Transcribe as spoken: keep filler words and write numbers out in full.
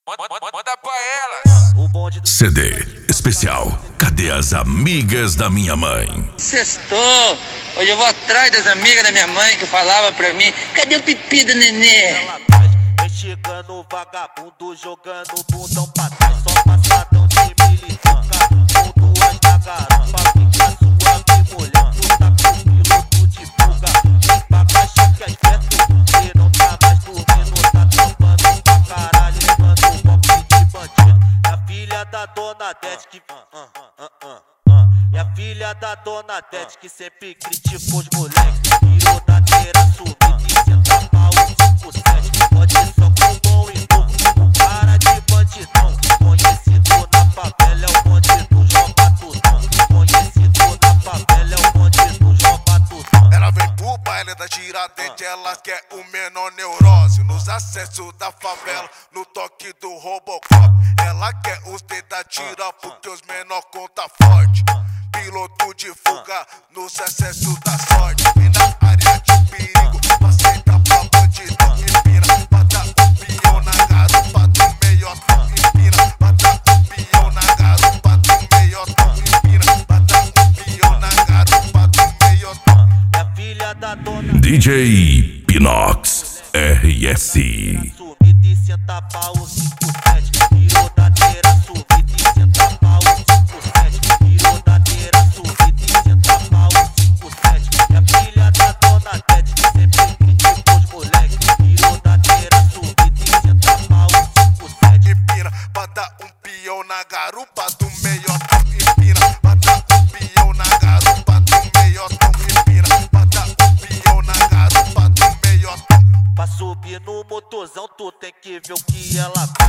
Manda pra elas. C D especial. Cadê as amigas da minha mãe? Sextou. Hoje eu vou atrás das amigas da minha mãe que falava pra mim: cadê o pipi do nenê? Vem chegando vagabundo, jogando bundão pra trás, só passadão de militante, com duas da garapa, fica suave molhando, tá com piloto de fuga, vem pra caixa que as festas, e não tá mais dormindo, tá trampando pra caralho, levando um golpe de bandido. E a filha da dona Dete que... Uh, uh, uh, uh, uh. E a filha da dona Dete que sempre criticou os moleques, virou da teira subida e senta pau cinco sete. Pode só com bom e novo, cara de bandidão. Conhecido na favela é o bonde do João Batutão. Conhecido na favela é o bonde do João Batutão. Ela vem pro baile da Tiradentes, ela quer o menor neurose. Nos acessos da favela, no toque do Robocop. Ela quer os dedos da tira porque os menor conta forte. Piloto de fuga nos acessos da sorte. E na área de perigo, passei pra bandidão. Empina, bata um pião na garupa do meiotão. Empina, bata um pião na garupa do meiotão. Empina, bata um pião na garupa do meiotão. E a filha da dona D J Pinox R S. subida e senta pau cinco sete. Virou da teira subida e senta pau cinco sete. Virou da teira subida e senta pau cinco sete. E a filha da dona Dete que sempre criticou os moleques, virou da teira subida e senta pau cinco sete. Empina, bata um pião na garupa do meiotão. Empina, bata um pião na garupa do meiotão. Empina, bata um pião na garupa do meiotão. Pra subir no motorzão tu tem que ver o que ela